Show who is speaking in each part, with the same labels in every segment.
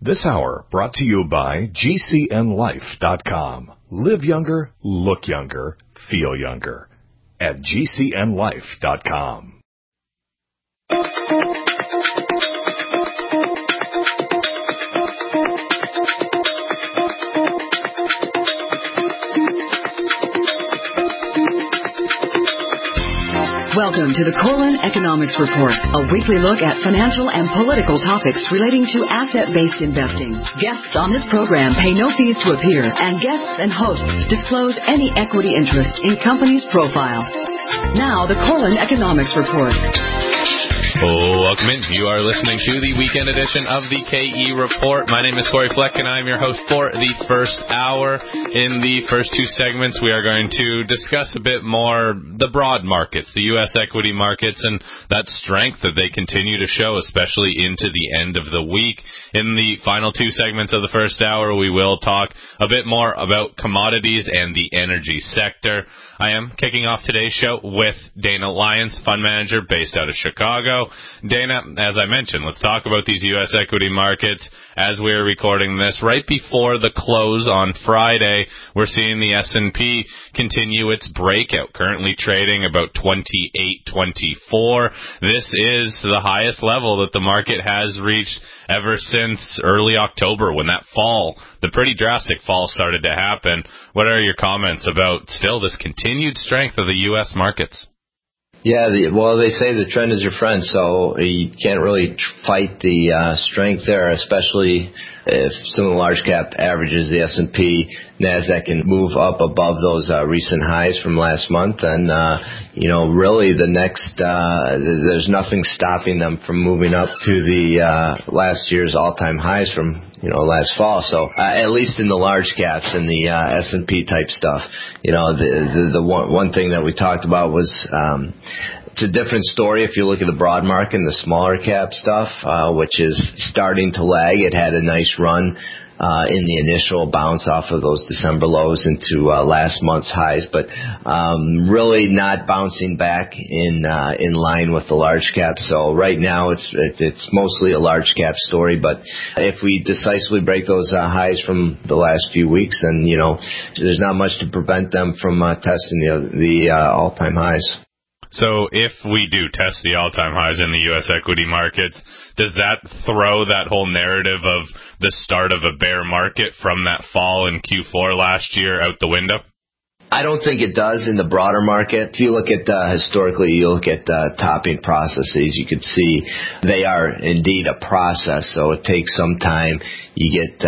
Speaker 1: This hour brought to you by GCNLife.com. Live younger, look younger, feel younger. At GCNLife.com.
Speaker 2: Welcome to the Colin Economics Report, a weekly look at financial and political topics relating to asset-based investing. Guests on this program pay no fees to appear, and guests and hosts disclose any equity interest in company's profile. Now, the Colin Economics Report.
Speaker 3: Welcome in. You are listening to the weekend edition of the KE Report. My name is Corey Fleck, and I'm your host for the first hour. In the first two segments, we are going to discuss a bit more the broad markets, the U.S. equity markets, and that strength that they continue to show, especially into the end of the week. In the final two segments of the first hour, we will talk a bit more about commodities and the energy sector. I am kicking off today's show with Dana Lyons, fund manager based out of Chicago. Dana, as I mentioned, let's talk about these U.S. equity markets. As we're recording this, right before the close on Friday, we're seeing the S&P continue its breakout, currently trading about 28.24. This is the highest level that the market has reached ever since early October, when that fall, the pretty drastic fall, started to happen. What are your comments about still this continued strength of the U.S. markets?
Speaker 4: Yeah, well, they say the trend is your friend, so you can't really fight the strength there, especially if some of the large cap averages, the S&P, NASDAQ, can move up above those recent highs from last month. And, really the next, there's nothing stopping them from moving up to the last year's all-time highs from last fall. So at least in the large caps and the S&P type stuff, the one thing that we talked about was it's a different story if you look at the broad market and the smaller cap stuff, which is starting to lag. It had a nice run in the initial bounce off of those December lows into last month's highs, but really not bouncing back in line with the large cap. So right now it's mostly a large cap story, but if we decisively break those highs from the last few weeks, then there's not much to prevent them from testing the all-time highs.
Speaker 3: So if we do test the all-time highs in the U.S. equity markets, does that throw that whole narrative of the start of a bear market from that fall in Q4 last year out the window?
Speaker 4: I don't think it does in the broader market. If you look at historically, you look at topping processes, you could see they are indeed a process. So it takes some time. You get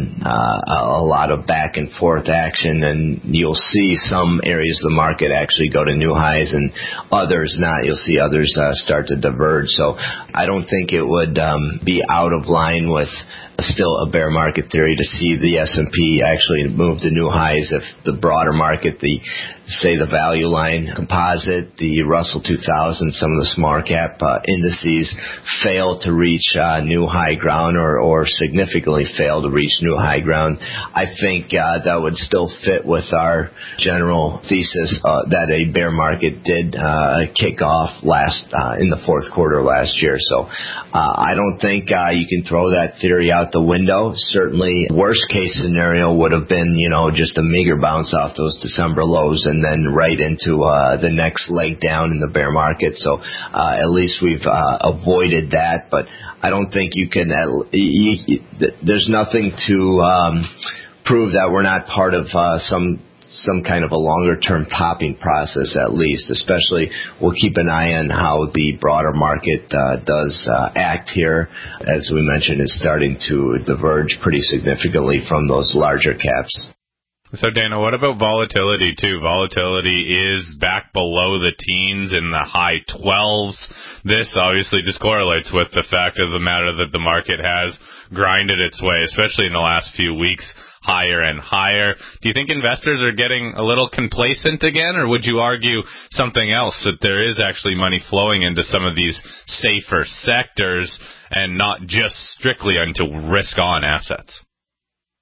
Speaker 4: a lot of back and forth action, and you'll see some areas of the market actually go to new highs and others not. You'll see others start to diverge. So I don't think it would be out of line with still a bear market theory to see the S&P actually move to new highs if the broader market, the value line composite, the Russell 2000, some of the smaller cap indices fail to reach new high ground or significantly fail to reach new high ground. I think that would still fit with our general thesis that a bear market did kick off in the fourth quarter last year. So I don't think you can throw that theory out the window. Certainly, worst case scenario would have been, just a meager bounce off those December lows and then right into the next leg down in the bear market. So at least we've avoided that. But I don't think you can. There's nothing to prove that we're not part of some kind of a longer-term topping process, at least. Especially, we'll keep an eye on how the broader market does act here. As we mentioned, it's starting to diverge pretty significantly from those larger caps.
Speaker 3: So, Dana, what about volatility, too? Volatility is back below the teens in the high 12s. This obviously just correlates with the fact of the matter that the market has grinded its way, especially in the last few weeks, higher and higher. Do you think investors are getting a little complacent again, or would you argue something else, that there is actually money flowing into some of these safer sectors and not just strictly into risk-on assets?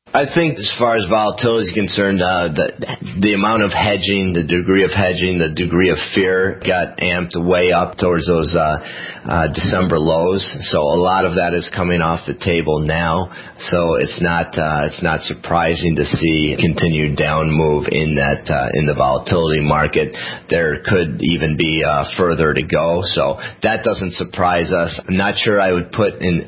Speaker 4: I think as far as volatility is concerned, the amount of hedging, the degree of hedging, the degree of fear got amped way up towards those December lows. So a lot of that is coming off the table now. So it's not surprising to see continued down move in the volatility market. There could even be further to go. So that doesn't surprise us. I'm not sure I would put in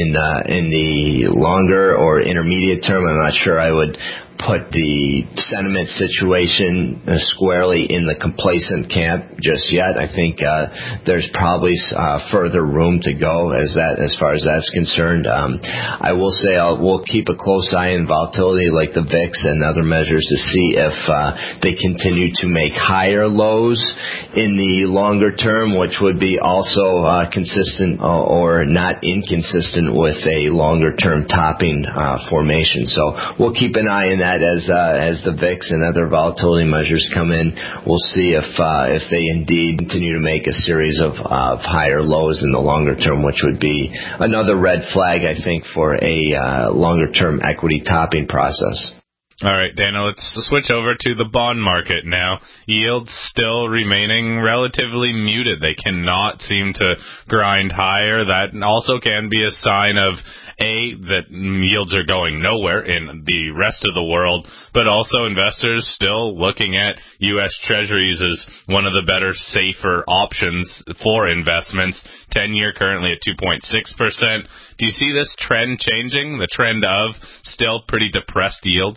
Speaker 4: the longer or intermediate term. I'm not sure I would put the sentiment situation squarely in the complacent camp just yet. I think there's probably further room to go as far as that's concerned. I will say we'll keep a close eye on volatility like the VIX and other measures to see if they continue to make higher lows in the longer term, which would be also consistent or not inconsistent with a longer term topping formation. So we'll keep an eye on that as the VIX and other volatility measures come in. We'll see if they indeed continue to make a series of higher lows in the longer term, which would be another red flag, I think, for a longer term equity topping process.
Speaker 3: All right, Dana, let's switch over to the bond market now. Yields still remaining relatively muted. They cannot seem to grind higher. That also can be a sign of, that yields are going nowhere in the rest of the world, but also investors still looking at U.S. Treasuries as one of the better, safer options for investments. 10-year currently at 2.6%. Do you see this trend changing, the trend of still pretty depressed yields?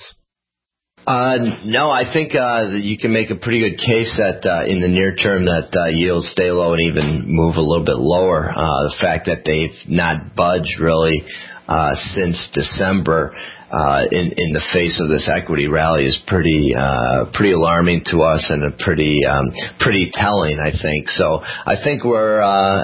Speaker 4: No, I think that you can make a pretty good case that in the near term that yields stay low and even move a little bit lower. The fact that they've not budged really since December in the face of this equity rally is pretty alarming to us and pretty telling, I think. So I think we're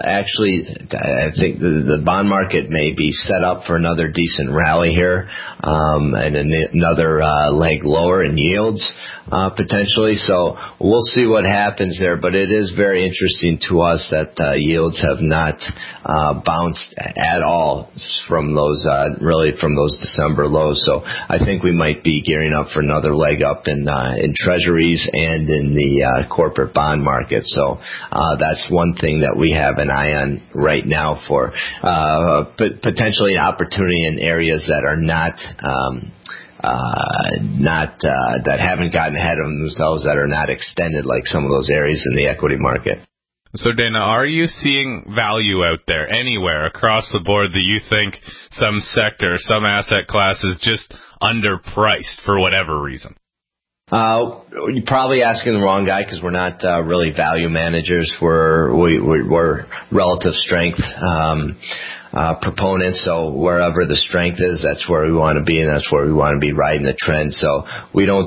Speaker 4: I think the bond market may be set up for another decent rally here, and another leg lower in yields potentially. So we'll see what happens there, but it is very interesting to us that yields have not bounced at all from those December lows. So I think we might be gearing up for another leg up in treasuries and in the corporate bond market. So that's one thing that we have an eye on right now for potentially an opportunity in areas that are not that haven't gotten ahead of themselves, that are not extended like some of those areas in the equity market.
Speaker 3: So, Dana, are you seeing value out there anywhere across the board that you think some sector, some asset class is just underpriced for whatever reason?
Speaker 4: You're probably asking the wrong guy, because we're not really value managers. We're relative strength proponents. So wherever the strength is, that's where we want to be, and that's where we want to be riding the trend. So we don't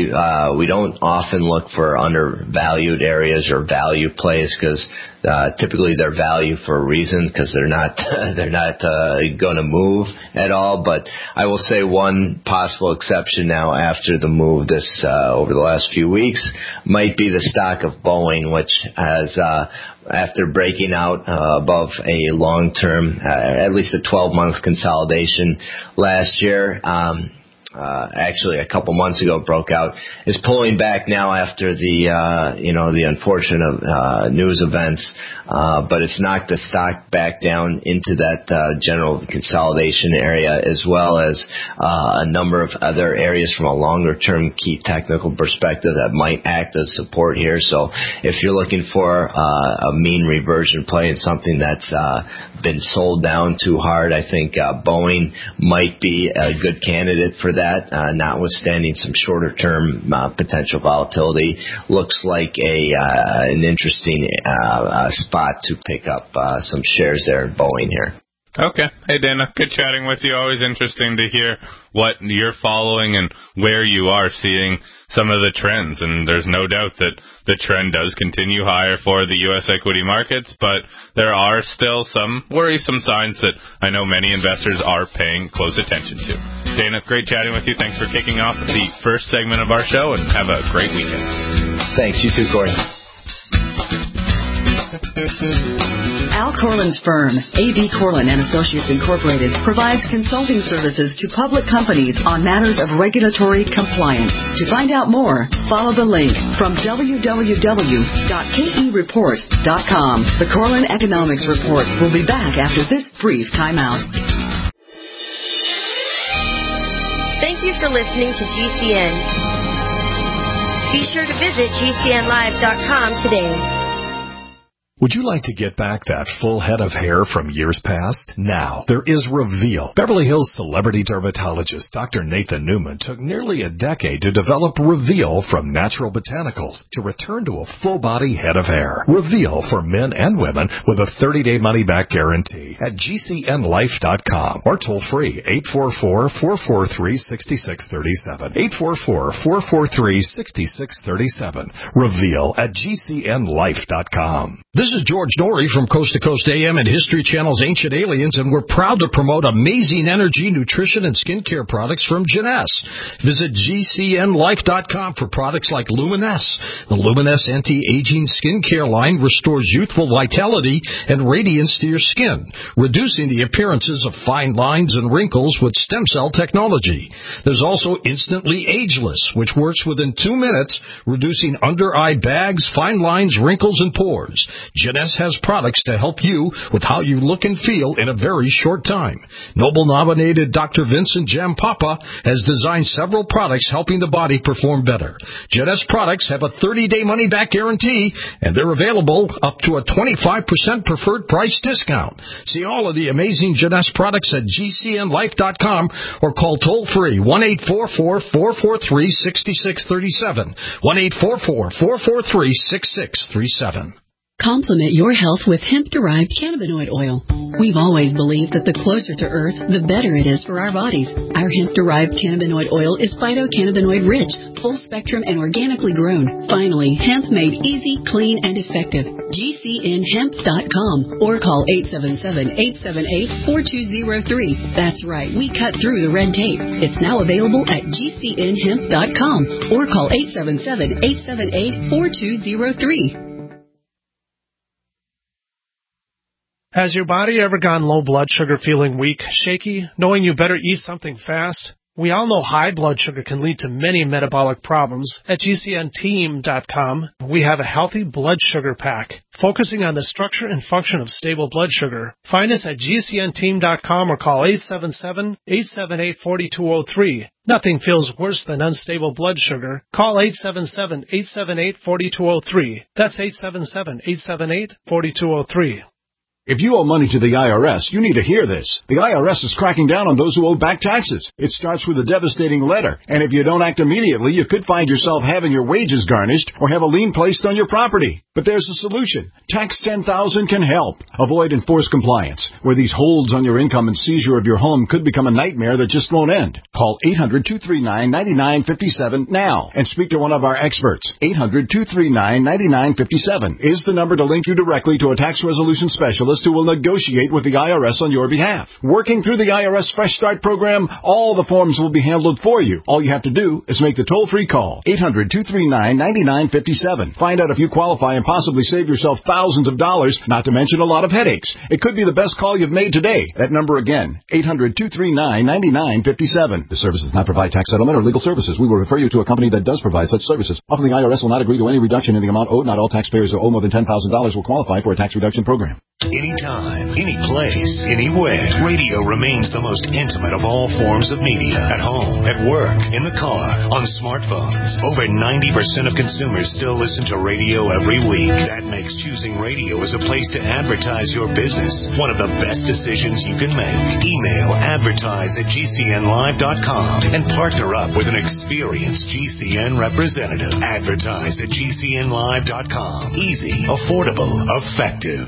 Speaker 4: often look for undervalued areas or value plays, because typically they're value for a reason, because they're not going to move at all. But I will say one possible exception now after the move over the last few weeks might be the stock of Boeing, which has after breaking out above a long-term, at least a 12-month consolidation last year, actually a couple months ago broke out, is pulling back now after the unfortunate news events, but it's knocked the stock back down into that general consolidation area, as well as a number of other areas from a longer term key technical perspective that might act as support here. So if you're looking for a mean reversion play and something that's been sold down too hard, I think Boeing might be a good candidate for that, notwithstanding some shorter term potential volatility. Looks like an interesting spot to pick up some shares there in Boeing here.
Speaker 3: Okay. Hey, Dana, good chatting with you. Always interesting to hear what you're following and where you are seeing some of the trends. And there's no doubt that the trend does continue higher for the U.S. equity markets, but there are still some worrisome signs that I know many investors are paying close attention to. Dana, great chatting with you. Thanks for kicking off the first segment of our show, and have a great weekend.
Speaker 4: Thanks. You too, Corey.
Speaker 2: Al Corlin's firm, A.B. Corlin and Associates Incorporated, provides consulting services to public companies on matters of regulatory compliance. To find out more, follow the link from www.kereport.com. The Corlin Economics Report will be back after this brief timeout.
Speaker 5: Thank you for listening to GCN. Be sure to visit GCNlive.com today.
Speaker 1: Would you like to get back that full head of hair from years past? Now, there is Reveal. Beverly Hills celebrity dermatologist Dr. Nathan Newman took nearly a decade to develop Reveal from natural botanicals to return to a full-body head of hair. Reveal for men and women with a 30-day money-back guarantee at GCNlife.com or toll-free 844-443-6637. 844-443-6637. Reveal at GCNlife.com.
Speaker 6: This is George Norrie from Coast to Coast AM and History Channel's Ancient Aliens, and we're proud to promote amazing energy, nutrition, and skincare products from Jeunesse. Visit GCNlife.com for products like Luminesse. The Luminesse anti-aging skincare line restores youthful vitality and radiance to your skin, reducing the appearances of fine lines and wrinkles with stem cell technology. There's also Instantly Ageless, which works within 2 minutes, reducing under-eye bags, fine lines, wrinkles, and pores. Jeunesse has products to help you with how you look and feel in a very short time. Nobel-nominated Dr. Vincent Jampapa has designed several products helping the body perform better. Jeunesse products have a 30-day money-back guarantee, and they're available up to a 25% preferred price discount. See all of the amazing Jeunesse products at GCNlife.com or call toll-free 1-844-443-6637. 1-844-443-6637.
Speaker 7: Complement your health with hemp-derived cannabinoid oil. We've always believed that the closer to Earth, the better it is for our bodies. Our hemp-derived cannabinoid oil is phytocannabinoid-rich, full-spectrum, and organically grown. Finally, hemp made easy, clean, and effective. GCNhemp.com or call 877-878-4203. That's right, we cut through the red tape. It's now available at GCNhemp.com or call 877-878-4203.
Speaker 8: Has your body ever gone low blood sugar, feeling weak, shaky, knowing you better eat something fast? We all know high blood sugar can lead to many metabolic problems. At GCNteam.com, we have a healthy blood sugar pack, focusing on the structure and function of stable blood sugar. Find us at GCNteam.com or call 877-878-4203. Nothing feels worse than unstable blood sugar. Call 877-878-4203. That's 877-878-4203.
Speaker 9: If you owe money to the IRS, you need to hear this. The IRS is cracking down on those who owe back taxes. It starts with a devastating letter, and if you don't act immediately, you could find yourself having your wages garnished or have a lien placed on your property. But there's a solution. Tax 10,000 can help. Avoid enforced compliance, where these holds on your income and seizure of your home could become a nightmare that just won't end. Call 800-239-9957 now and speak to one of our experts. 800-239-9957 is the number to link you directly to a tax resolution specialist who will negotiate with the IRS on your behalf. Working through the IRS Fresh Start program, all the forms will be handled for you. All you have to do is make the toll-free call, 800-239-9957. Find out if you qualify and possibly save yourself thousands of dollars, not to mention a lot of headaches. It could be the best call you've made today. That number again, 800-239-9957. This service does not provide tax settlement or legal services. We will refer you to a company that does provide such services. Often the IRS will not agree to any reduction in the amount owed. Not all taxpayers who owe more than $10,000 will qualify for a tax reduction program.
Speaker 10: Anytime, any place, anywhere, radio remains the most intimate of all forms of media. At home, at work, in the car, on smartphones. Over 90% of consumers still listen to radio every week. That makes choosing radio as a place to advertise your business one of the best decisions you can make. Email advertise@GCNlive.com and partner up with an experienced GCN representative. Advertise at GCNlive.com. Easy, affordable, effective.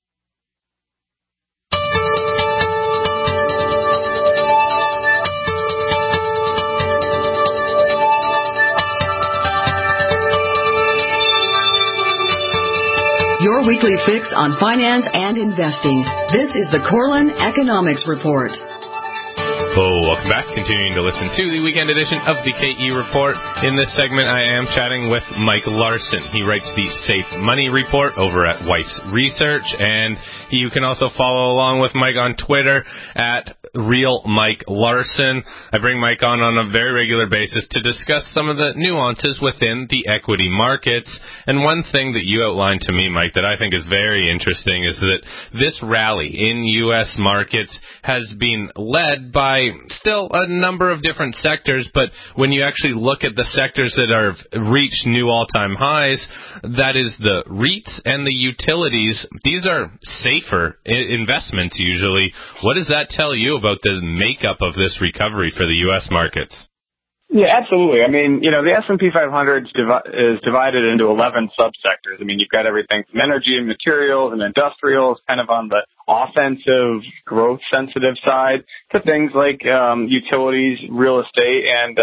Speaker 2: Your weekly fix on finance and investing. This is the Corlin Economics Report.
Speaker 3: Oh, welcome back. Continuing to listen to the weekend edition of the KE Report. In this segment, I am chatting with Mike Larson. He writes the Safe Money Report over at Weiss Research, and you can also follow along with Mike on Twitter at Real Mike Larson. I bring Mike on a very regular basis to discuss some of the nuances within the equity markets. And one thing that you outlined to me, Mike, that I think is very interesting is that this rally in U.S. markets has been led by still a number of different sectors, but when you actually look at the sectors that have reached new all-time highs, that is the REITs and the utilities. These are safer investments usually. What does that tell you about the makeup of this recovery for the U.S. markets?
Speaker 11: Yeah, absolutely. I mean, the S&P 500 is divided into 11 subsectors. I mean, you've got everything from energy and materials and industrials, kind of on the offensive, growth-sensitive side, to things like utilities, real estate, and,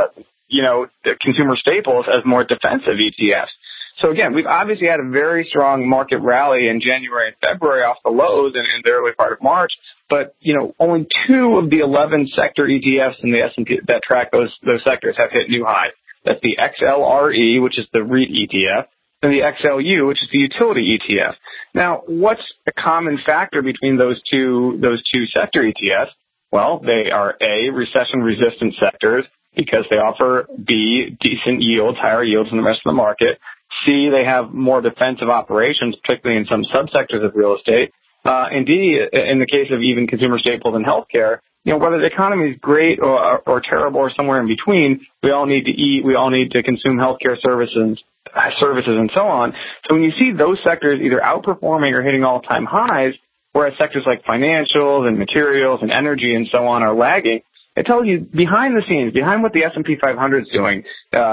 Speaker 11: the consumer staples as more defensive ETFs. So, again, we've obviously had a very strong market rally in January and February off the lows and in the early part of March. But, only 2 of the 11 sector ETFs in the S&P that track those sectors have hit new highs. That's the XLRE, which is the REIT ETF, and the XLU, which is the utility ETF. Now, what's a common factor between those two sector ETFs? Well, they are A, recession-resistant sectors because they offer B, decent yields, higher yields than the rest of the market. C, they have more defensive operations, particularly in some subsectors of real estate. And D, in the case of even consumer staples and healthcare, whether the economy is great or terrible or somewhere in between, we all need to eat, we all need to consume healthcare services and so on. So when you see those sectors either outperforming or hitting all-time highs, whereas sectors like financials and materials and energy and so on are lagging, it tells you behind the scenes, behind what the S&P 500 is doing,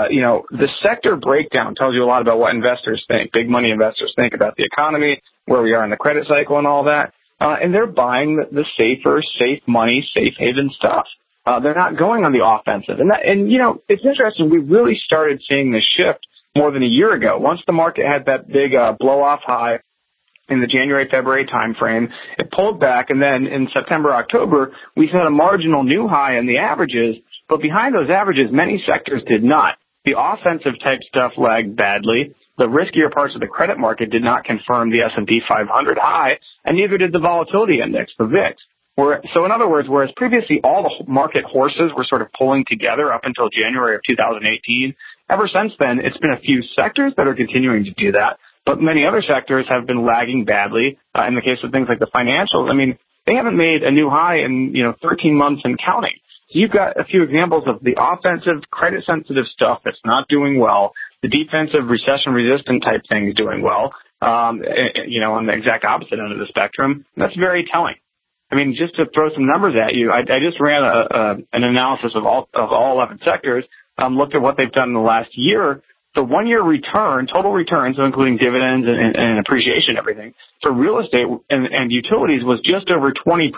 Speaker 11: the sector breakdown tells you a lot about what investors think, big money investors think about the economy, where we are in the credit cycle and all that. And they're buying the safer, safe money, safe haven stuff. They're not going on the offensive. And it's interesting. We really started seeing this shift more than a year ago. Once the market had that big blow-off high in the January-February timeframe, it pulled back, and then in September-October, we set a marginal new high in the averages, but behind those averages, many sectors did not. The offensive-type stuff lagged badly. The riskier parts of the credit market did not confirm the S&P 500 high, and neither did the volatility index, the VIX. So in other words, whereas previously all the market horses were sort of pulling together up until January of 2018, ever since then, it's been a few sectors that are continuing to do that. But many other sectors have been lagging badly. In the case of things like the financials, I mean, they haven't made a new high in, 13 months and counting. So you've got a few examples of the offensive, credit-sensitive stuff that's not doing well, the defensive, recession-resistant type things doing well, on the exact opposite end of the spectrum. That's very telling. I mean, just to throw some numbers at you, I just ran an analysis of all 11 sectors, looked at what they've done in the last year. The 1-year return, total return, so including dividends and appreciation and everything, for real estate and utilities was just over 20%.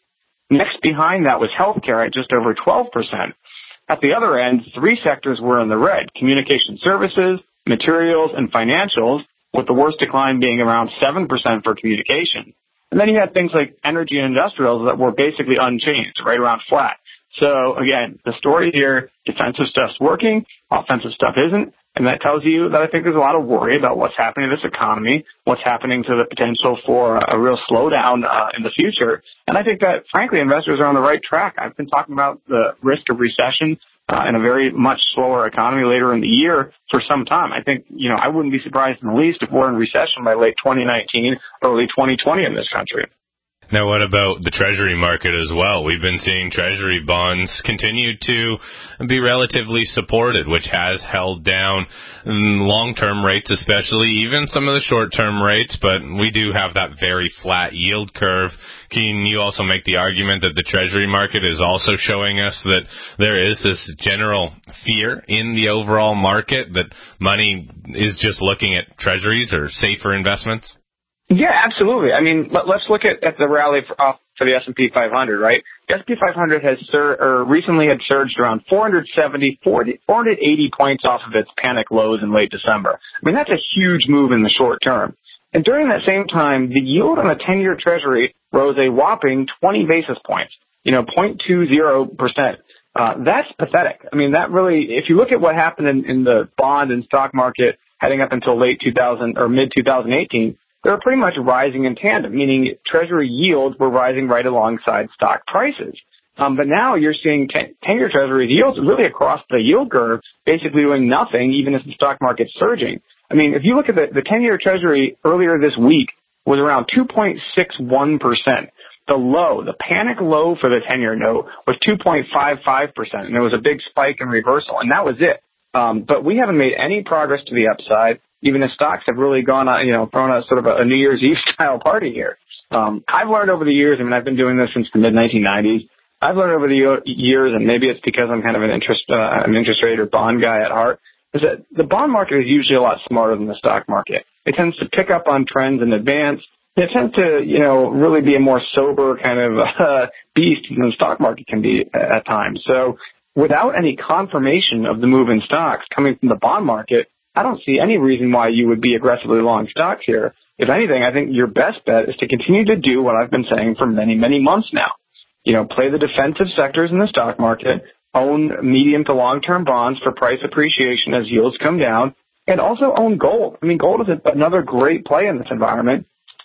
Speaker 11: Next behind that was healthcare at just over 12%. At the other end, 3 sectors were in the red: communication services, materials, and financials, with the worst decline being around 7% for communication. And then you had things like energy and industrials that were basically unchanged, right around flat. So again, the story here, defensive stuff's working, offensive stuff isn't. And that tells you that I think there's a lot of worry about what's happening to this economy, what's happening to the potential for a real slowdown in the future. And I think that, frankly, investors are on the right track. I've been talking about the risk of recession in a very much slower economy later in the year for some time. I think, I wouldn't be surprised in the least if we're in recession by late 2019, early 2020 in this country.
Speaker 3: Now, what about the Treasury market as well? We've been seeing Treasury bonds continue to be relatively supported, which has held down long-term rates, especially even some of the short-term rates, but we do have that very flat yield curve. Can you also make the argument that the Treasury market is also showing us that there is this general fear in the overall market that money is just looking at Treasuries or safer investments?
Speaker 11: Yeah, absolutely. I mean, let's look at the rally for the S&P 500, right? The S&P 500 has recently had surged around 480 points off of its panic lows in late December. I mean, that's a huge move in the short term. And during that same time, the yield on a 10-year Treasury rose a whopping 20 basis points. 0.20%. That's pathetic. I mean, that really, if you look at what happened in the bond and stock market heading up until late 2000 or mid 2018, they were pretty much rising in tandem, meaning Treasury yields were rising right alongside stock prices. But now you're seeing 10-year Treasury yields really across the yield curve, basically doing nothing, even as the stock market's surging. I mean, if you look at the 10-year Treasury earlier this week was around 2.61%. The panic low for the 10-year note was 2.55%, and there was a big spike in reversal, and that was it. But we haven't made any progress to the upside, even as stocks have really gone on, thrown a sort of a New Year's Eve style party here. I've learned over the years, I mean, I've been doing this since the mid-1990s. I've learned over the years, and maybe it's because I'm kind of an interest rate or bond guy at heart, is that the bond market is usually a lot smarter than the stock market. It tends to pick up on trends in advance. It tends to, really be a more sober kind of beast than the stock market can be at times. So without any confirmation of the move in stocks coming from the bond market, I don't see any reason why you would be aggressively long stocks here. If anything, I think your best bet is to continue to do what I've been saying for many, many months now. Play the defensive sectors in the stock market, own medium to long-term bonds for price appreciation as yields come down, and also own gold. I mean, gold is another great play in this environment,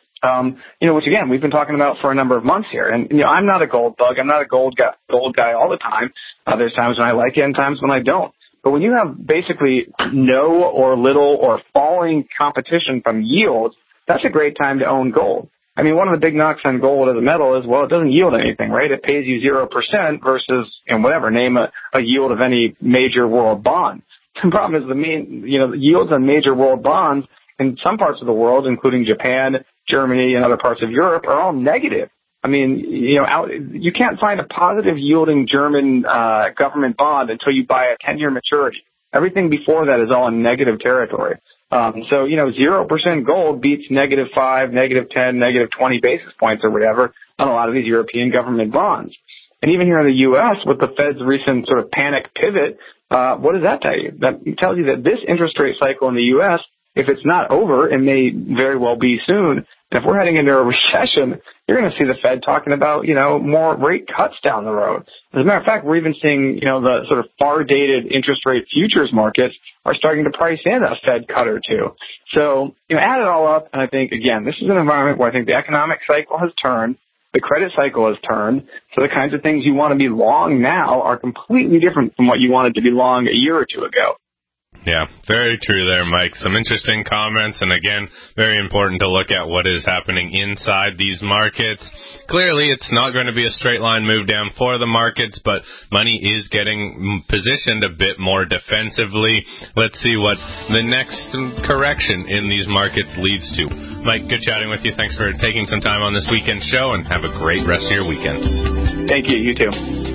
Speaker 11: which again, we've been talking about for a number of months here. And, I'm not a gold bug. I'm not a gold guy all the time. There's times when I like it and times when I don't. But when you have basically no or little or falling competition from yields, that's a great time to own gold. I mean, one of the big knocks on gold as a metal is, well, it doesn't yield anything, right? It pays you 0% versus, name a yield of any major world bond. The problem is the yields on major world bonds in some parts of the world, including Japan, Germany, and other parts of Europe, are all negative. I mean, you can't find a positive yielding German government bond until you buy a 10-year maturity. Everything before that is all in negative territory. So 0% gold beats -5, -10, -20 basis points or whatever on a lot of these European government bonds. And even here in the U.S., with the Fed's recent sort of panic pivot, what does that tell you? That tells you that this interest rate cycle in the U.S., if it's not over, it may very well be soon. And if we're heading into a recession, you're going to see the Fed talking about, more rate cuts down the road. As a matter of fact, we're even seeing, the sort of far-dated interest rate futures markets are starting to price in a Fed cut or two. So, add it all up, and I think, again, this is an environment where I think the economic cycle has turned, the credit cycle has turned, so the kinds of things you want to be long now are completely different from what you wanted to be long a year or two ago.
Speaker 3: Yeah, very true there, Mike. Some interesting comments, and again, very important to look at what is happening inside these markets. Clearly, it's not going to be a straight line move down for the markets, but money is getting positioned a bit more defensively. Let's see what the next correction in these markets leads to. Mike, good chatting with you. Thanks for taking some time on this weekend show, and have a great rest of your weekend.
Speaker 11: Thank you. You too.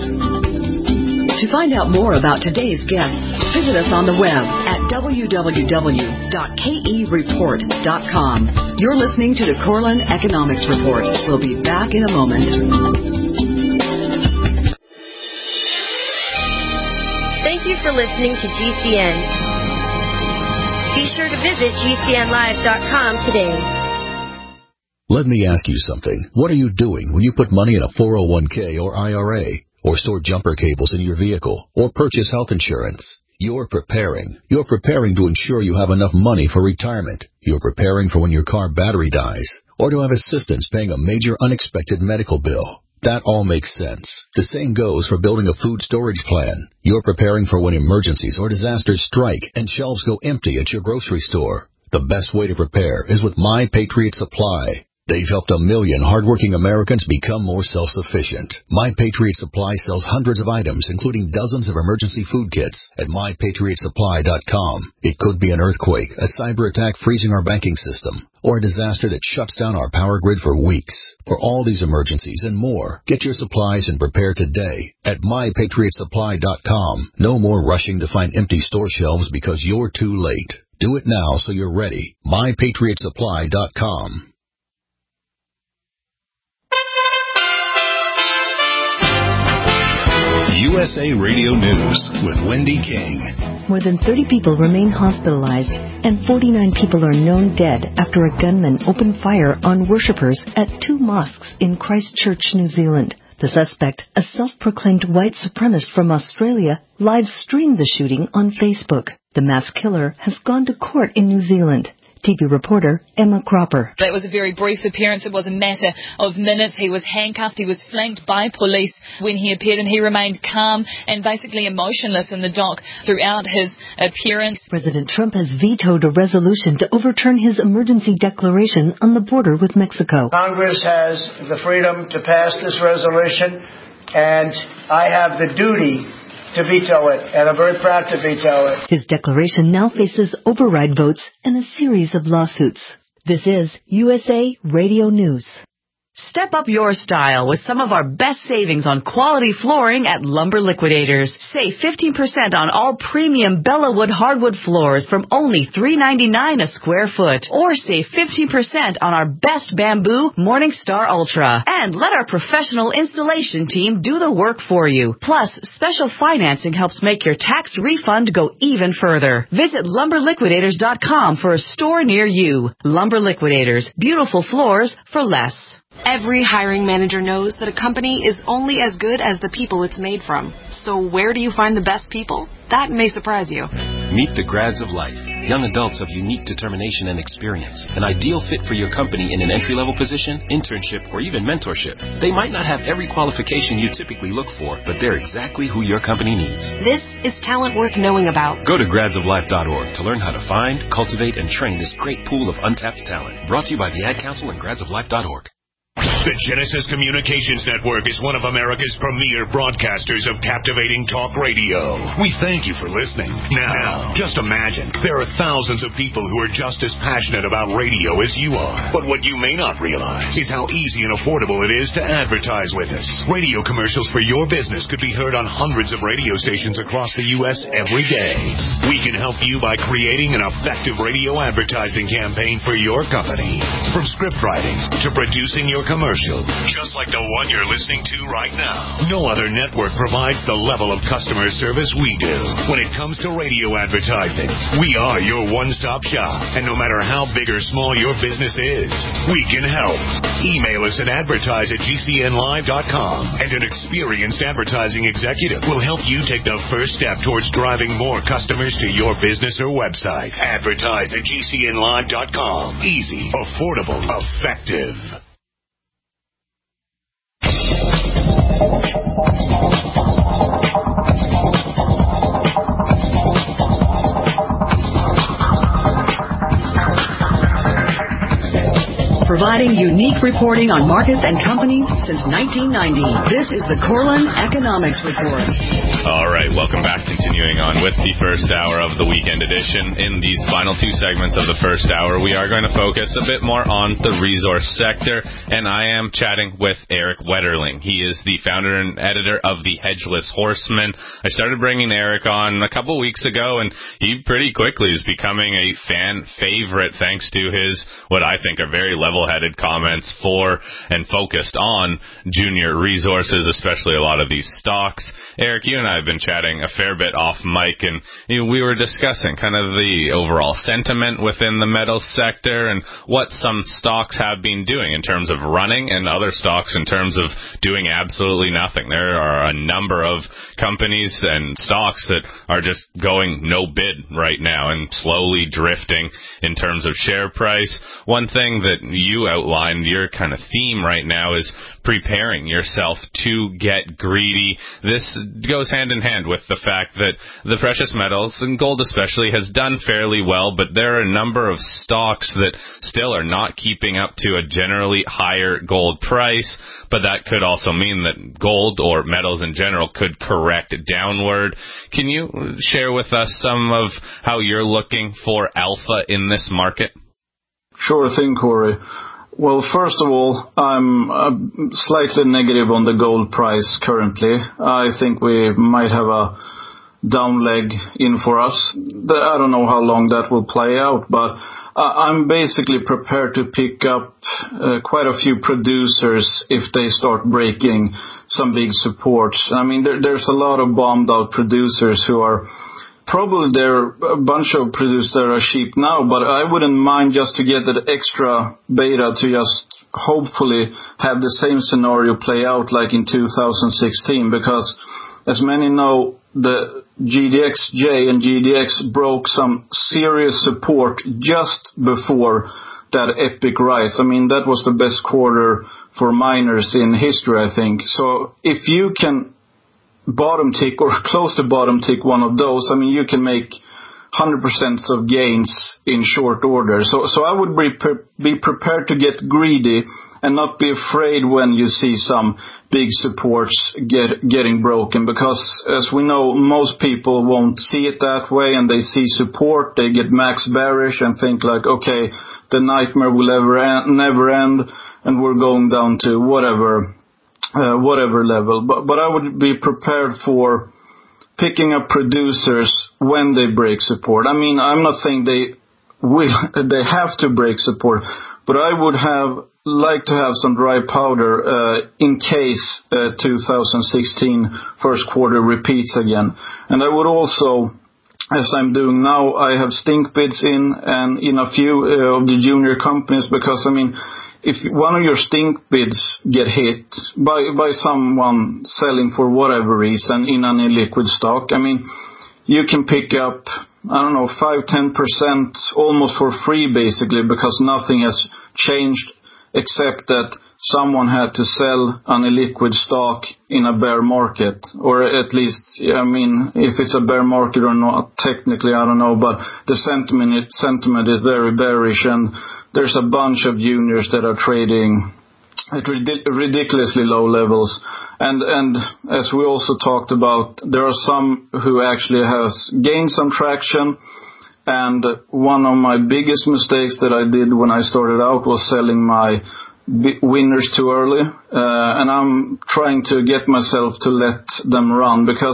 Speaker 2: To find out more about today's guests, visit us on the web at www.kereport.com. You're listening to the Corlin Economics Report. We'll be back in a moment.
Speaker 5: Thank you for listening to GCN. Be sure to visit GCNlive.com today.
Speaker 12: Let me ask you something. What are you doing when you put money in a 401k or IRA? Or store jumper cables in your vehicle, or purchase health insurance? You're preparing. You're preparing to ensure you have enough money for retirement. You're preparing for when your car battery dies, or to have assistance paying a major unexpected medical bill. That all makes sense. The same goes for building a food storage plan. You're preparing for when emergencies or disasters strike and shelves go empty at your grocery store. The best way to prepare is with My Patriot Supply. They've helped 1 million hardworking Americans become more self-sufficient. My Patriot Supply sells hundreds of items, including dozens of emergency food kits at MyPatriotSupply.com. It could be an earthquake, a cyber attack freezing our banking system, or a disaster that shuts down our power grid for weeks. For all these emergencies and more, get your supplies and prepare today at MyPatriotSupply.com. No more rushing to find empty store shelves because you're too late. Do it now so you're ready. MyPatriotSupply.com.
Speaker 10: USA Radio News with Wendy King.
Speaker 13: More than 30 people remain hospitalized and 49 people are known dead after a gunman opened fire on worshippers at 2 mosques in Christchurch, New Zealand. The suspect, a self-proclaimed white supremacist from Australia, live-streamed the shooting on Facebook. The mass killer has gone to court in New Zealand. TV reporter Emma Cropper.
Speaker 14: That was a very brief appearance. It was a matter of minutes. He was handcuffed. He was flanked by police when he appeared, and he remained calm and basically emotionless in the dock throughout his appearance.
Speaker 13: President Trump has vetoed a resolution to overturn his emergency declaration on the border with Mexico.
Speaker 15: Congress has the freedom to pass this resolution, and I have the duty to veto it, and I'm very proud to veto it.
Speaker 13: His declaration now faces override votes and a series of lawsuits. This is USA Radio News.
Speaker 2: Step up your style with some of our best savings on quality flooring at Lumber Liquidators. Save 15% on all premium Bellawood hardwood floors from only $3.99 a square foot. Or save 15% on our best bamboo Morningstar Ultra. And let our professional installation team do the work for you. Plus, special financing helps make your tax refund go even further. Visit LumberLiquidators.com for a store near you. Lumber Liquidators. Beautiful floors for less.
Speaker 16: Every hiring manager knows that a company is only as good as the people it's made from. So where do you find the best people? That may surprise you.
Speaker 17: Meet the grads of life. Young adults of unique determination and experience. An ideal fit for your company in an entry-level position, internship, or even mentorship. They might not have every qualification you typically look for, but they're exactly who your company needs.
Speaker 16: This is talent worth knowing about.
Speaker 17: Go to gradsoflife.org to learn how to find, cultivate, and train this great pool of untapped talent. Brought to you by the Ad Council and gradsoflife.org.
Speaker 10: The Genesis Communications Network is one of America's premier broadcasters of captivating talk radio. We thank you for listening. Now, just imagine, there are thousands of people who are just as passionate about radio as you are. But what you may not realize is how easy and affordable it is to advertise with us. Radio commercials for your business could be heard on hundreds of radio stations across the U.S. every day. We can help you by creating an effective radio advertising campaign for your company. From script writing to producing your commercial, just like the one you're listening to right now. No other network provides the level of customer service we do. When it comes to radio advertising, we are your one-stop shop. And no matter how big or small your business is, we can help. Email us at advertise@gcnlive.com, and an experienced advertising executive will help you take the first step towards driving more customers to your business or website. Advertise@gcnlive.com. Easy, affordable, effective.
Speaker 2: Providing unique reporting on markets and companies since 1990. This is the Corlin Economics Report.
Speaker 3: All right, welcome back. Continuing on with the first hour of the weekend edition. In these final two segments of the first hour, we are going to focus a bit more on the resource sector, and I am chatting with Eric Wetterling. He is the founder and editor of the Hedgeless Horseman. I started bringing Eric on a couple weeks ago, and he pretty quickly is becoming a fan favorite thanks to his, what I think are very level-headed comments for and focused on junior resources, especially a lot of these stocks. Eric, you and I have been chatting a fair bit off mic, and we were discussing kind of the overall sentiment within the metals sector and what some stocks have been doing in terms of running and other stocks in terms of doing absolutely nothing. There are a number of companies and stocks that are just going no bid right now and slowly drifting in terms of share price. One thing that you outlined, your kind of theme right now, is preparing yourself to get greedy. This goes hand in hand with the fact that the precious metals, and gold especially, has done fairly well, but there are a number of stocks that still are not keeping up to a generally higher gold price, but that could also mean that gold or metals in general could correct downward. Can you share with us some of how you're looking for alpha in this market?
Speaker 18: Sure thing, Corey. Well, first of all, I'm slightly negative on the gold price currently. I think we might have a down leg in for us. I don't know how long that will play out, but I'm basically prepared to pick up quite a few producers if they start breaking some big supports. I mean, there's a lot of bombed out producers who are probably there are a bunch of producers that are cheap now, but I wouldn't mind just to get that extra beta to just hopefully have the same scenario play out like in 2016, because as many know, the GDXJ and GDX broke some serious support just before that epic rise. I mean, that was the best quarter for miners in history, I think. So if you can bottom tick or close to bottom tick one of those, I mean, you can make 100% of gains in short order. So I would be prepared to get greedy and not be afraid when you see some big supports getting broken, because as we know, most people won't see it that way, and they see support, they get max bearish and think like, okay, the nightmare will never end, and we're going down to whatever level. But I would be prepared for picking up producers when they break support. I mean, I'm not saying they have to break support, but I would like to have some dry powder in case 2016 first quarter repeats again. And I would also, as I'm doing now, I have stink bids in a few of the junior companies, because I mean, if one of your stink bids get hit by someone selling for whatever reason in an illiquid stock, I mean, you can pick up, I don't know, 5-10% almost for free, basically, because nothing has changed except that someone had to sell an illiquid stock in a bear market, or at least, I mean, if it's a bear market or not, technically, I don't know, but the sentiment is very bearish, and there's a bunch of juniors that are trading at ridiculously low levels. And as we also talked about, there are some who actually has gained some traction. And one of my biggest mistakes that I did when I started out was selling my winners too early. And I'm trying to get myself to let them run, because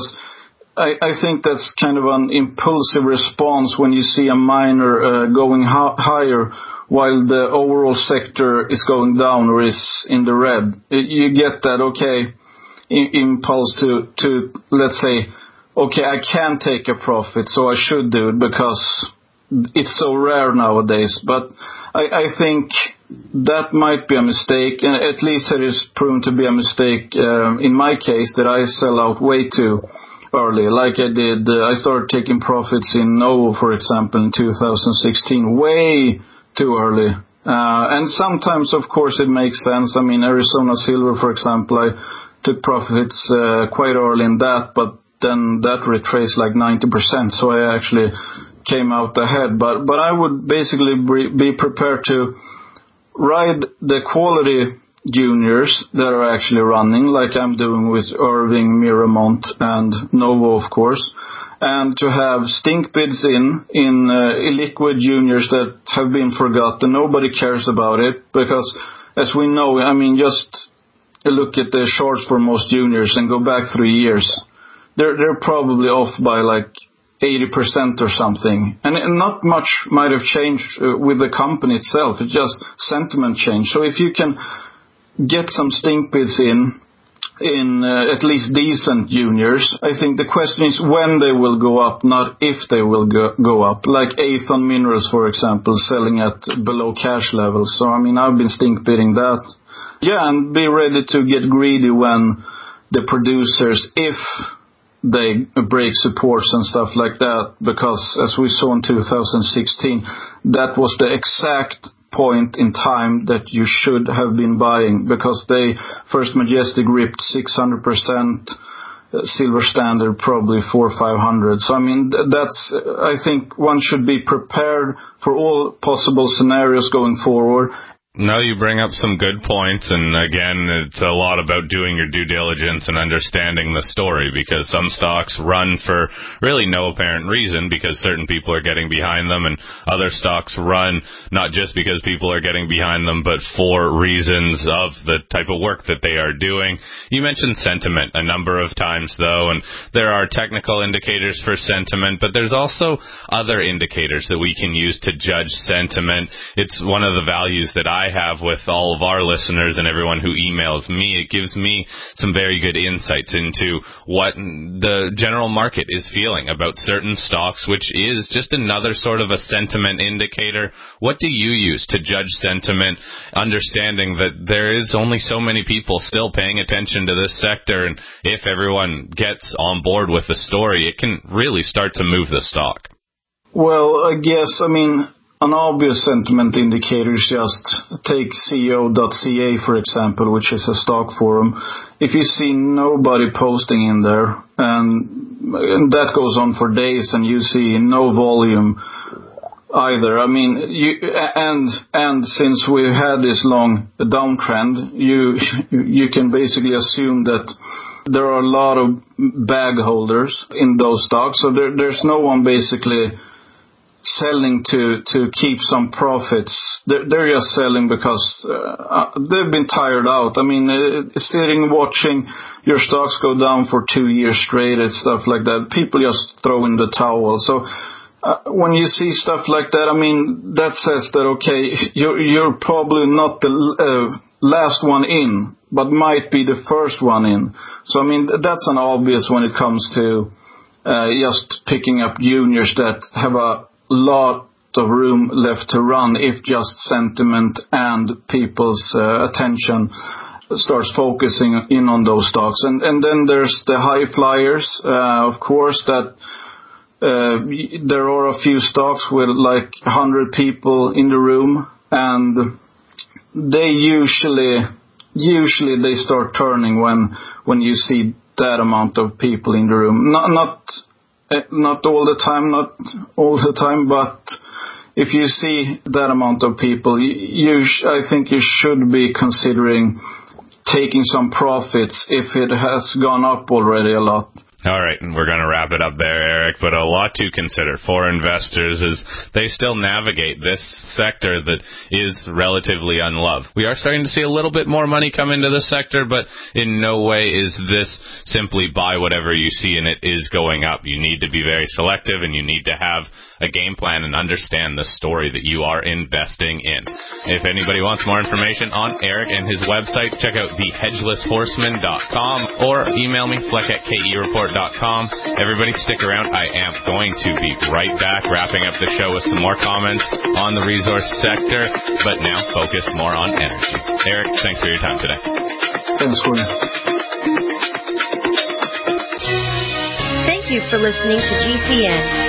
Speaker 18: I think that's kind of an impulsive response when you see a miner going higher while the overall sector is going down or is in the red. You get that, okay, impulse to let's say, okay, I can take a profit, so I should do it because it's so rare nowadays. But I think that might be a mistake, and at least it is proven to be a mistake in my case, that I sell out way too early. Like I did, I started taking profits in Novo, for example, in 2016, way too early. And sometimes, of course, it makes sense. I mean, Arizona Silver, for example, I took profits quite early in that, but then that retraced like 90%, so I actually came out ahead. But I would basically be prepared to ride the quality juniors that are actually running, like I'm doing with Irving, Miramont, and Novo, of course, and to have stink bids in illiquid juniors that have been forgotten. Nobody cares about it, because as we know, I mean, just look at the charts for most juniors and go back 3 years. They're probably off by like 80% or something. And not much might have changed with the company itself. It's just sentiment change. So if you can get some stink bids in at least decent juniors, I think the question is when they will go up, not if they will go up. Like Aethon Minerals, for example, selling at below cash levels. So, I mean, I've been stink bidding that. Yeah, and be ready to get greedy when the producers, if they break supports and stuff like that, because as we saw in 2016, that was the exact point in time that you should have been buying, because they First Majestic ripped 600%, Silver Standard probably 400 or 500. So I mean, I think one should be prepared for all possible scenarios going forward.
Speaker 3: No, you bring up some good points, and again, it's a lot about doing your due diligence and understanding the story, because some stocks run for really no apparent reason because certain people are getting behind them, and other stocks run not just because people are getting behind them, but for reasons of the type of work that they are doing. You mentioned sentiment a number of times, though, and there are technical indicators for sentiment, but there's also other indicators that we can use to judge sentiment. It's one of the values that I I have with all of our listeners and everyone who emails me, it gives me some very good insights into what the general market is feeling about certain stocks, which is just another sort of a sentiment indicator. What do you use to judge sentiment, understanding that there is only so many people still paying attention to this sector, and if everyone gets on board with the story, it can really start to move the stock?
Speaker 18: Well, I guess, an obvious sentiment indicator is just take CEO.ca, for example, which is a stock forum. If you see nobody posting in there, and that goes on for days, and you see no volume either. And since we've had this long downtrend, you can basically assume that there are a lot of bag holders in those stocks. So there's no one basically selling to keep some profits. They're just selling because they've been tired out. Sitting watching your stocks go down for 2 years straight and stuff like that, people just throw in the towel. So when you see stuff like that, that says that, okay, you're probably not the last one in, but might be the first one in. So, that's an obvious when it comes to just picking up juniors that have a lot of room left to run if just sentiment and people's attention starts focusing in on those stocks. And then there's the high flyers, of course, that there are a few stocks with like 100 people in the room, and they usually they start turning when you see that amount of people in the room. Not all the time, but if you see that amount of people, I think you should be considering taking some profits if it has gone up already a lot.
Speaker 3: All right, and we're going to wrap it up there, Eric, but a lot to consider for investors as they still navigate this sector that is relatively unloved. We are starting to see a little bit more money come into the sector, but in no way is this simply buy whatever you see and it is going up. You need to be very selective, and you need to have a game plan and understand the story that you are investing in. If anybody wants more information on Eric and his website, check out thehedgelesshorseman.com or email me, fleck@kereport.com. Everybody stick around. I am going to be right back, wrapping up the show with some more comments on the resource sector, but now focus more on energy. Eric, thanks for your time today.
Speaker 18: Thanks, Corey.
Speaker 5: Thank you for listening to GCN.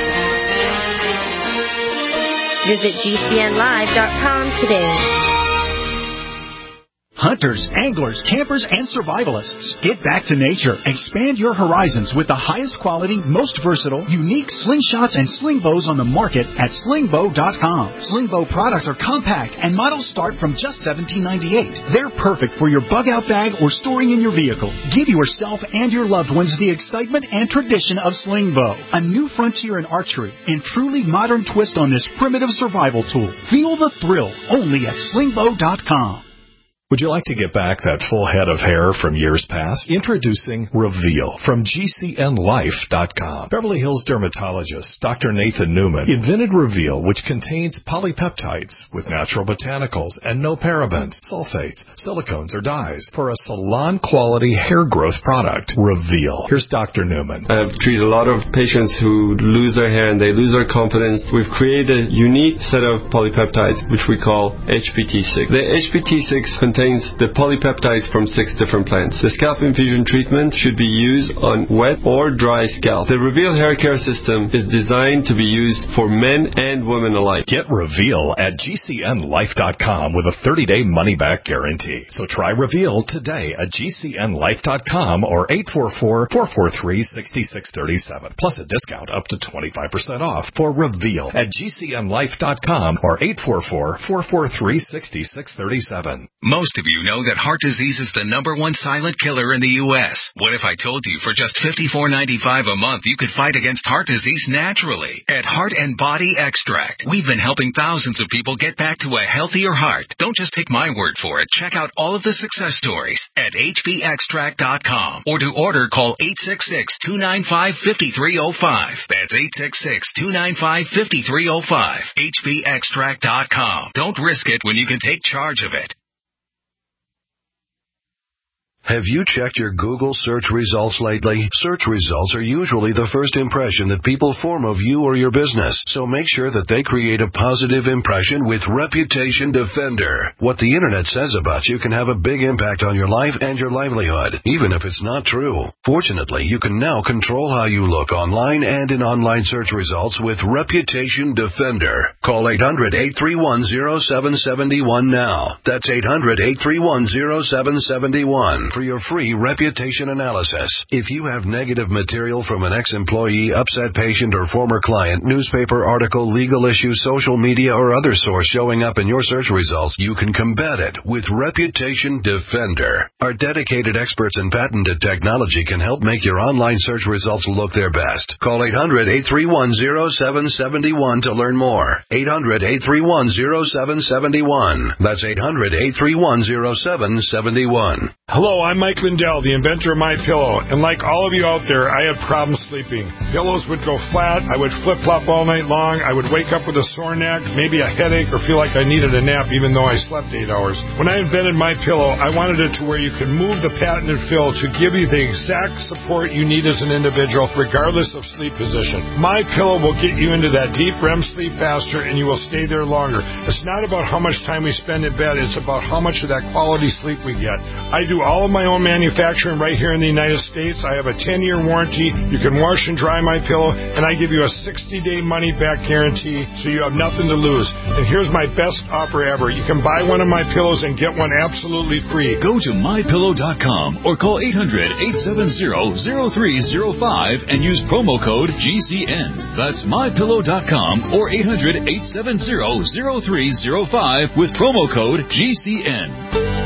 Speaker 5: Visit GCNlive.com today.
Speaker 19: Hunters, anglers, campers, and survivalists. Get back to nature. Expand your horizons with the highest quality, most versatile, unique slingshots and sling bows on the market at slingbow.com. Slingbow products are compact and models start from just $17.98. They're perfect for your bug-out bag or storing in your vehicle. Give yourself and your loved ones the excitement and tradition of Slingbow, a new frontier in archery and truly modern twist on this primitive survival tool. Feel the thrill only at slingbow.com.
Speaker 1: Would you like to get back that full head of hair from years past? Introducing Reveal from GCNlife.com. Beverly Hills dermatologist Dr. Nathan Newman invented Reveal, which contains polypeptides with natural botanicals and no parabens, sulfates, silicones, or dyes for a salon-quality hair growth product. Reveal. Here's Dr. Newman.
Speaker 20: I've treated a lot of patients who lose their hair and they lose their confidence. We've created a unique set of polypeptides, which we call HPT6. The HPT6 contains the polypeptides from 6 different plants. The scalp infusion treatment should be used on wet or dry scalp. The Reveal hair care system is designed to be used for men and women alike.
Speaker 1: Get Reveal at GCNlife.com with a 30-day money-back guarantee. So try Reveal today at GCNlife.com or 844-443-6637. Plus a discount up to 25% off for Reveal at GCNlife.com or 844-443-6637. Most
Speaker 21: Most of you know that heart disease is the #1 silent killer in the U.S. What if I told you for just $54.95 a month you could fight against heart disease naturally? At Heart and Body Extract, we've been helping thousands of people get back to a healthier heart. Don't just take my word for it. Check out all of the success stories at hbextract.com, or to order, call 866-295-5305. That's 866-295-5305. hbextract.com. Don't risk it when you can take charge of it.
Speaker 22: Have you checked your Google search results lately? Search results are usually the first impression that people form of you or your business, so make sure that they create a positive impression with Reputation Defender. What the internet says about you can have a big impact on your life and your livelihood, even if it's not true. Fortunately, you can now control how you look online and in online search results with Reputation Defender. Call 800-831-0771 now. That's 800-831-0771. For your free reputation analysis. If you have negative material from an ex-employee, upset patient, or former client, newspaper article, legal issue, social media, or other source showing up in your search results, you can combat it with Reputation Defender. Our dedicated experts in patented technology can help make your online search results look their best. Call 800-831-0771 to learn more. 800-831-0771. That's 800-831-0771.
Speaker 23: Hello, I'm Mike Lindell, the inventor of MyPillow, and like all of you out there, I had problems sleeping. Pillows would go flat, I would flip-flop all night long, I would wake up with a sore neck, maybe a headache, or feel like I needed a nap even though I slept 8 hours. When I invented MyPillow, I wanted it to where you could move the patented fill to give you the exact support you need as an individual, regardless of sleep position. MyPillow will get you into that deep REM sleep faster, and you will stay there longer. It's not about how much time we spend in bed, it's about how much of that quality sleep we get. I do all of my own manufacturing right here in the United States. I have a 10-year warranty. You can wash and dry my pillow, and I give you a 60-day money-back guarantee, so you have nothing to lose. And here's my best offer ever. You can buy one of my pillows and get one absolutely free.
Speaker 24: Go to mypillow.com or call 800-870-0305 and use promo code GCN. That's mypillow.com or 800-870-0305 with promo code GCN.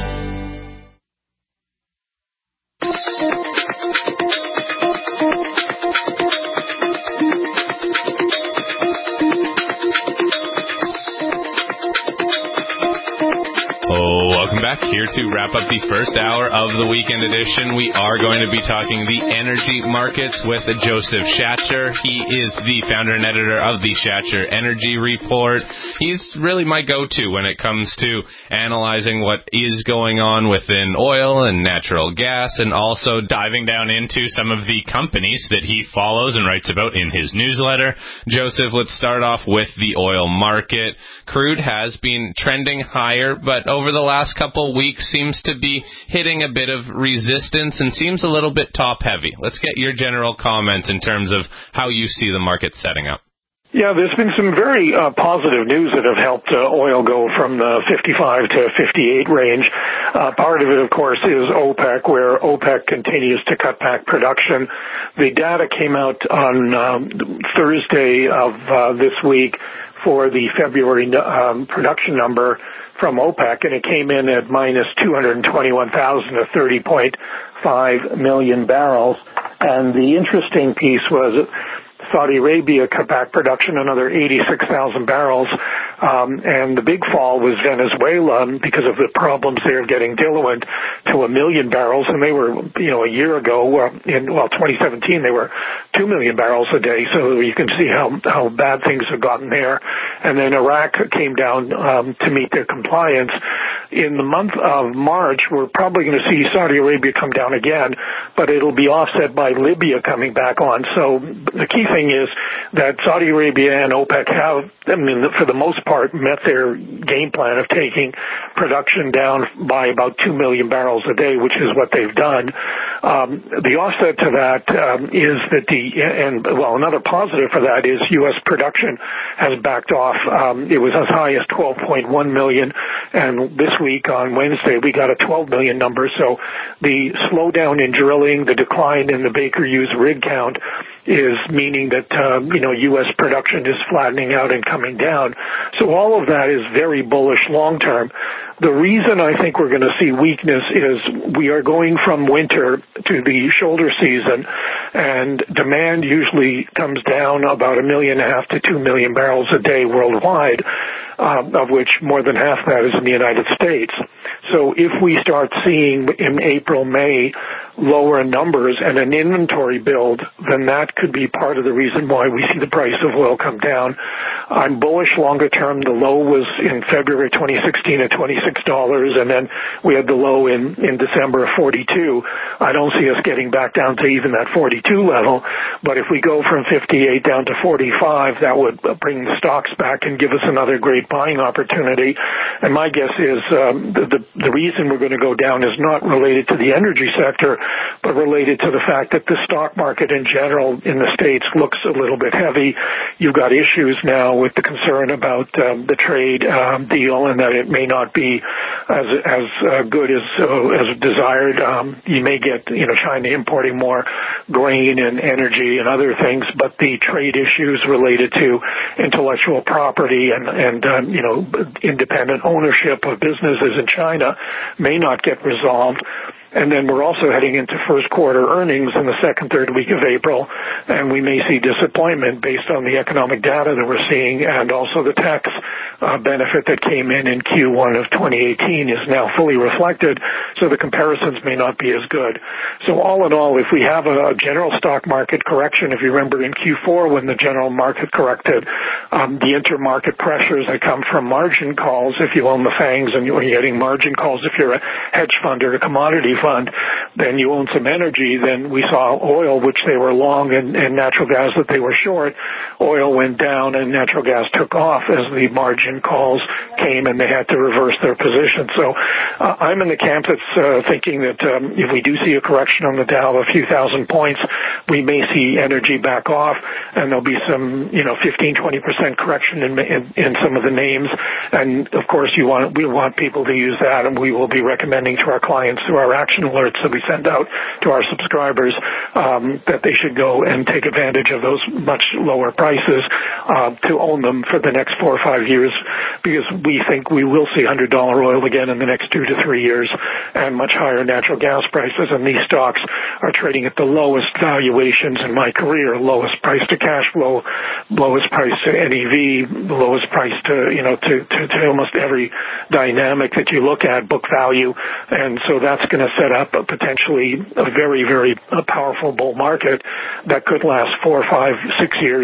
Speaker 3: Welcome back here to wrap up the first hour of the weekend edition. We are going to be talking the energy markets with Joseph Schatzer. He is the founder and editor of the Schatzer Energy Report. He's really my go-to when it comes to analyzing what is going on within oil and natural gas, and also diving down into some of the companies that he follows and writes about in his newsletter. Joseph, let's start off with the oil market. Crude has been trending higher, but over the last couple weeks seems to be hitting a bit of resistance and seems a little bit top-heavy. Let's get your general comments in terms of how you see the market setting up.
Speaker 25: Yeah, there's been some very positive news that have helped oil go from the 55 to 58 range. Part of it, of course, is OPEC, where OPEC continues to cut back production. The data came out on Thursday of this week for the February production number from OPEC, and it came in at minus 221,000 to 30.5 million barrels. And the interesting piece was Saudi Arabia cut back production another 86,000 barrels, and the big fall was Venezuela because of the problems there getting diluent to 1 million barrels, and they were, a year ago, in 2017, they were 2 million barrels a day, so you can see how bad things have gotten there. And then Iraq came down to meet their compliance. In the month of March, we're probably going to see Saudi Arabia come down again, but it'll be offset by Libya coming back on. So the key thing is that Saudi Arabia and OPEC have, for the most part, met their game plan of taking production down by about 2 million barrels a day, which is what they've done. The offset to that is that another positive for that is U.S. production has backed off. It was as high as 12.1 million, and this week on Wednesday we got a 12 million number. So the slowdown in drilling, the decline in the Baker Hughes rig count, is meaning that, U.S. production is flattening out and coming down. So all of that is very bullish long term. The reason I think we're going to see weakness is we are going from winter to the shoulder season, and demand usually comes down about 1.5 million to 2 million barrels a day worldwide, of which more than half that is in the United States. So if we start seeing in April, May, lower numbers and an inventory build, then that could be part of the reason why we see the price of oil come down. I'm bullish longer term. The low was in February 2016 at $26, and then we had the low in December of 42. I don't see us getting back down to even that 42 level, but if we go from 58 down to 45, that would bring the stocks back and give us another great buying opportunity. And my guess is the reason we're going to go down is not related to the energy sector, but related to the fact that the stock market in general in the States looks a little bit heavy. You've got issues now with the concern about the trade deal, and that it may not be as good as desired. You may get China importing more grain and energy and other things, but the trade issues related to intellectual property and independent ownership of businesses in China may not get resolved. And then we're also heading into first quarter earnings in the second, third week of April, and we may see disappointment based on the economic data that we're seeing, and also the tax benefit that came in Q1 of 2018 is now fully reflected, so the comparisons may not be as good. So all in all, if we have a general stock market correction, if you remember in Q4 when the general market corrected, the intermarket pressures that come from margin calls, if you own the FANGs and you're getting margin calls, if you're a hedge fund or a commodity fund, then you own some energy, then we saw oil, which they were long, and natural gas that they were short. Oil went down and natural gas took off as the margin calls came and they had to reverse their position. So I'm in the camp that's thinking that if we do see a correction on the Dow of a few thousand points, we may see energy back off, and there'll be some 15-20% correction in some of the names. And of course we want people to use that, and we will be recommending to our clients through our action alerts that we send out to our subscribers that they should go and take advantage of those much lower prices to own them for the next 4 or 5 years, because we think we will see $100 oil again in the next 2 to 3 years and much higher natural gas prices. And these stocks are trading at the lowest valuations in my career, lowest price to cash flow, lowest price to NEV, the lowest price to almost every dynamic that you look at, book value. And so that's going to set up potentially a very, very powerful bull market that could last 4, 5, 6 years.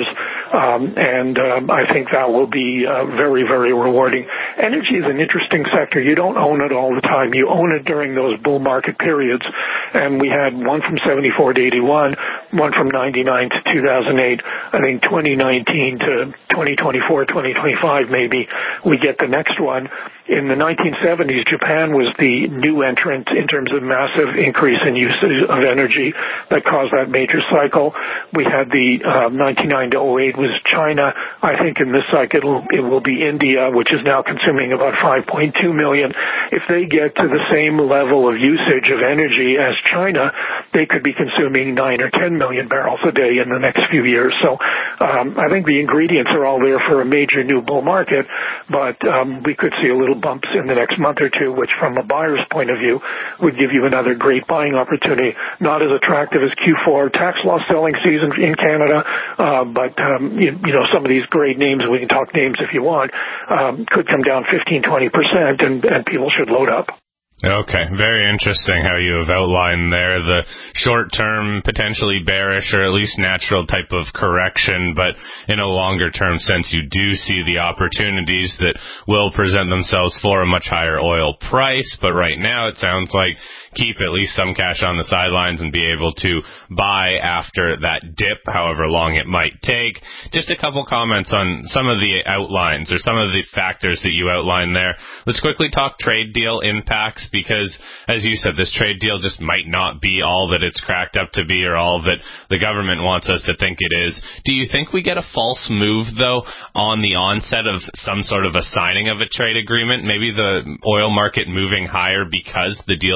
Speaker 25: I think that will be very, very rewarding. Energy is an interesting sector. You don't own it all the time. You own it during those bull market periods. And we had one from 74 to 81, one from 99 to 2008. I think 2019 to 2024, 2025 maybe we get the next one. In the 1970s, Japan was the new entrant in terms of massive increase in usage of energy that caused that major cycle. We had the 99 to 08 was China. I think in this cycle it will be India, which is now consuming about 5.2 million. If they get to the same level of usage of energy as China, they could be consuming 9 or 10 million barrels a day in the next few years. So I think the ingredients are all there for a major new bull market, but we could see a little bumps in the next month or two, which from a buyer's point of view would give you another great buying opportunity. Not as attractive as Q4 tax loss selling season in Canada, but some of these great names, we can talk names if you want, could come down 15-20%, and people should load up.
Speaker 3: Okay, very interesting how you have outlined there the short-term, potentially bearish or at least natural type of correction, but in a longer-term sense you do see the opportunities that will present themselves for a much higher oil price. But right now it sounds like keep at least some cash on the sidelines and be able to buy after that dip, however long it might take. Just a couple comments on some of the outlines or some of the factors that you outlined there. Let's quickly talk trade deal impacts, because as you said, this trade deal just might not be all that it's cracked up to be or all that the government wants us to think it is. Do you think we get a false move, though, on the onset of some sort of a signing of a trade agreement? Maybe the oil market moving higher because the deal's finally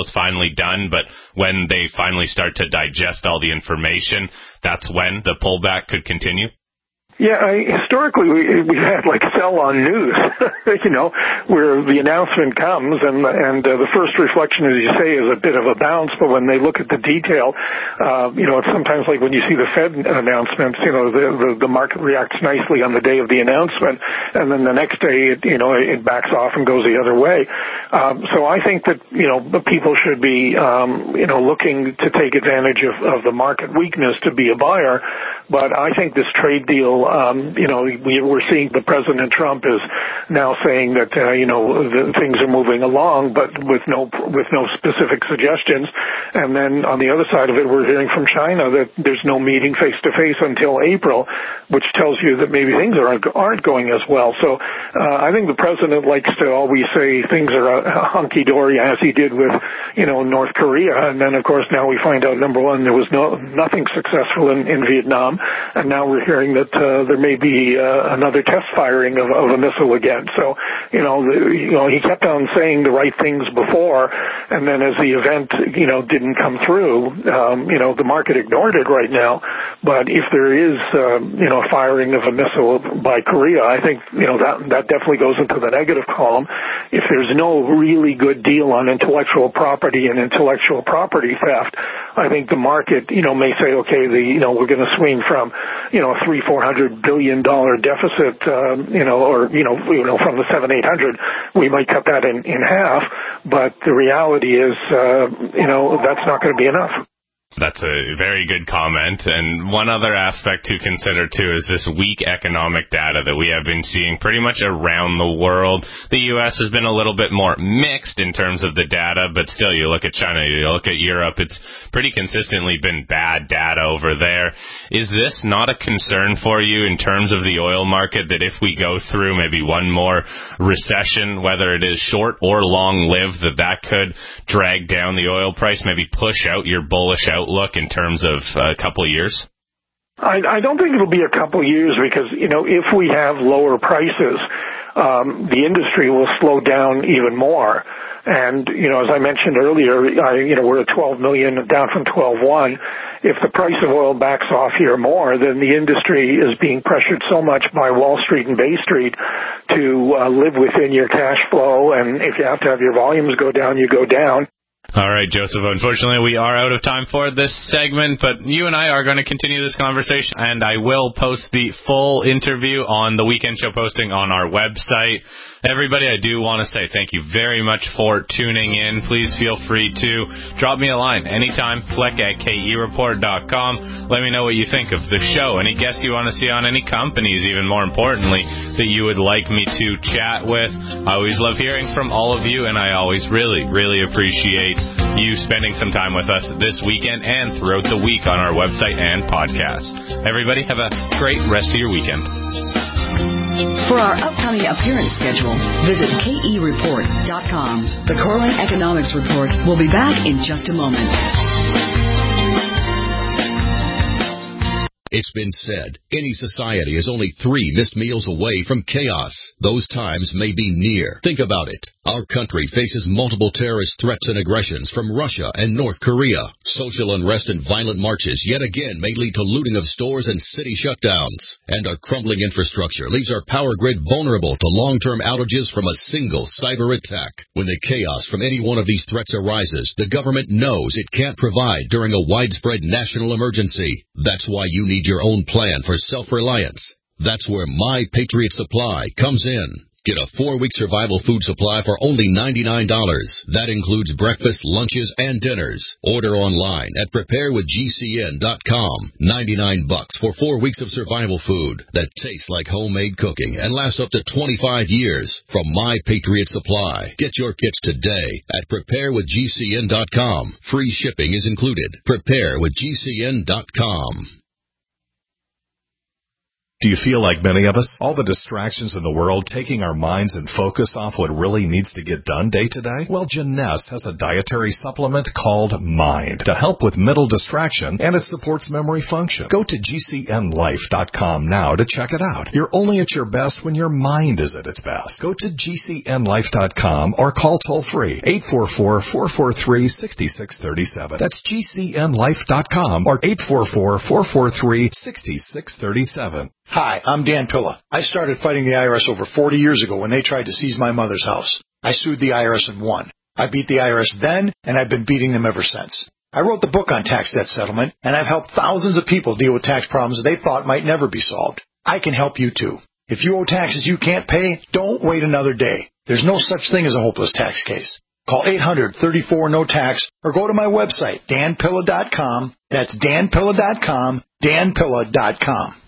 Speaker 3: finally done, but when they finally start to digest all the information, that's when the pullback could continue?
Speaker 25: Yeah, historically we've had like sell-on news, where the announcement comes and the first reflection, as you say, is a bit of a bounce. But when they look at the detail, it's sometimes like when you see the Fed announcements, the market reacts nicely on the day of the announcement, and then the next day it backs off and goes the other way. So I think that people should be looking to take advantage of the market weakness to be a buyer. But I think this trade deal. We're seeing the President Trump is now saying that things are moving along, but with no specific suggestions. And then on the other side of it, we're hearing from China that there's no meeting face to face until April, which tells you that maybe things aren't going as well. So I think the president likes to always say things are hunky dory, as he did with North Korea. And then of course now we find out, number one, there was nothing successful in Vietnam, and now we're hearing that there may be another test firing of a missile again. So, he kept on saying the right things before, and then as the event, didn't come through, the market ignored it right now. But if there is, firing of a missile by Korea, I think, that definitely goes into the negative column. If there's no really good deal on intellectual property and intellectual property theft, I think the market, may say, okay, we're going to swing from, $300-400 billion deficit, from the 700-800, we might cut that in half. But the reality is, that's not going to be enough.
Speaker 3: That's a very good comment. And one other aspect to consider, too, is this weak economic data that we have been seeing pretty much around the world. The U.S. has been a little bit more mixed in terms of the data, but still, you look at China, you look at Europe, it's pretty consistently been bad data over there. Is this not a concern for you in terms of the oil market, that if we go through maybe one more recession, whether it is short or long-lived, that could drag down the oil price, maybe push out your bullish outlook in terms of a couple of years?
Speaker 25: I don't think it'll be a couple of years because, if we have lower prices, the industry will slow down even more. And, as I mentioned earlier, we're at 12 million, down from 12.1. If the price of oil backs off here more, then the industry is being pressured so much by Wall Street and Bay Street to live within your cash flow. And if you have to have your volumes go down, you go down.
Speaker 3: All right, Joseph, unfortunately we are out of time for this segment, but you and I are going to continue this conversation, and I will post the full interview on the Weekend Show posting on our website. Everybody, I do want to say thank you very much for tuning in. Please feel free to drop me a line anytime, fleck@kereport.com. Let me know what you think of the show, any guests you want to see on, any companies, even more importantly, that you would like me to chat with. I always love hearing from all of you, and I always really, really appreciate you spending some time with us this weekend and throughout the week on our website and podcast. Everybody, have a great rest of your weekend.
Speaker 2: For our upcoming appearance schedule, visit KEReport.com. The Corwin Economics Report will be back in just a moment.
Speaker 12: It's been said, any society is only 3 missed meals away from chaos. Those times may be near. Think about it. Our country faces multiple terrorist threats and aggressions from Russia and North Korea. Social unrest and violent marches yet again may lead to looting of stores and city shutdowns. And our crumbling infrastructure leaves our power grid vulnerable to long-term outages from a single cyber attack. When the chaos from any one of these threats arises, the government knows it can't provide during a widespread national emergency. That's why you need your own plan for self-reliance. That's where My Patriot Supply comes in. Get a 4-week survival food supply for only $99. That includes breakfast, lunches, and dinners. Order online at preparewithgcn.com. $99 for 4 weeks of survival food that tastes like homemade cooking and lasts up to 25 years from My Patriot Supply. Get your kits today at preparewithgcn.com. Free shipping is included. Preparewithgcn.com.
Speaker 1: Do you feel like many of us? All the distractions in the world taking our minds and focus off what really needs to get done day to day? Well, Jeunesse has a dietary supplement called Mind to help with mental distraction, and it supports memory function. Go to GCNlife.com now to check it out. You're only at your best when your mind is at its best. Go to GCNlife.com or call toll-free 844-443-6637. That's GCNlife.com or 844-443-6637.
Speaker 4: Hi, I'm Dan Pilla. I started fighting the IRS over 40 years ago when they tried to seize my mother's house. I sued the IRS and won. I beat the IRS then, and I've been beating them ever since. I wrote the book on tax debt settlement, and I've helped thousands of people deal with tax problems they thought might never be solved. I can help you too. If you owe taxes you can't pay, don't wait another day. There's no such thing as a hopeless tax case. Call 800-34-NO-TAX or go to my website, danpilla.com. That's danpilla.com, danpilla.com.